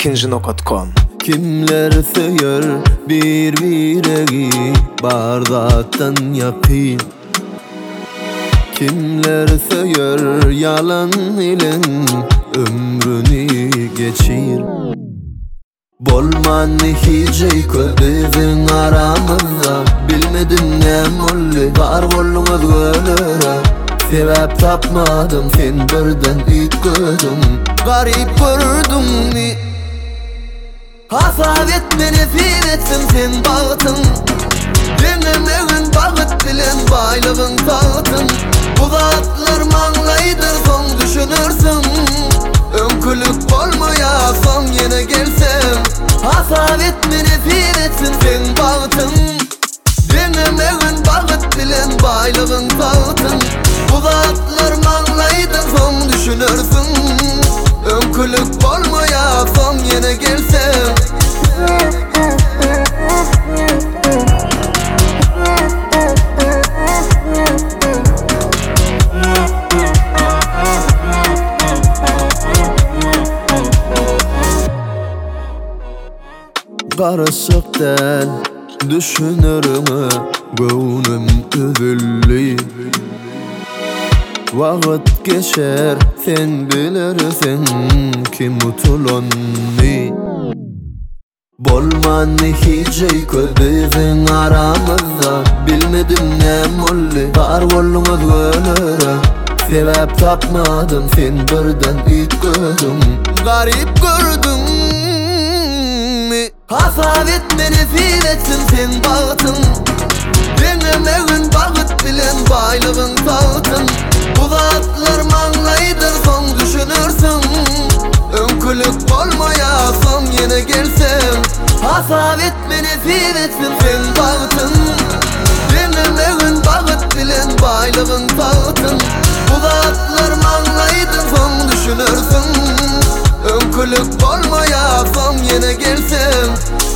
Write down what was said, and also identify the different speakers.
Speaker 1: ikinci.com.
Speaker 2: Kimler söyür bir biregi bardaktan yakın. Kimler söyür yalan ile ömrünü geçir. Bolman hiç ködüzün aramızda. Bilmedim ne molli var bolumuz gölüre. Sebep tapmadım sen birden ütködüm. Garip gördüm ni. Hasab etme nefim etsin sen bağıtın. Dinlemeğin bağıt bilen baylığın sağıtın. Bu zatlar mağlaydır son düşünürsün. Önkülük olmaya son yine gelsem. Hasab etme nefim etsin sen bağıtın. Dinlemeğin bağıt bilen baylığın sağıtın. Bu zatlar mağlaydır son düşünürsün. Önkülük olmaya son yine gelsem. Karışıktan düşünürüm gönlüm üzüllü. Vakit geçer sen bilirsin ki mutulunni. Bolman hiç ködüzün aramızda. Bilmedim ne molli var bolumuz gölüre. Sebep tapmadım sen birden ütködüm. Garip gördüm mi? Hasab etme nefim etsin sen bağıtın. Dinlemeğin bağıt bilen baylığın sağıtın. Bu zatlar mağlaydır son düşünürsün. Önkülük olmaya son yine gelsem. Hasab etme nefim etsin sen bağıtın. Dinlemeğin bağıt bilen baylığın sağıtın. Bu zatlar mağlaydır son düşünürsün. Önkülük olmaya son yine gelsem.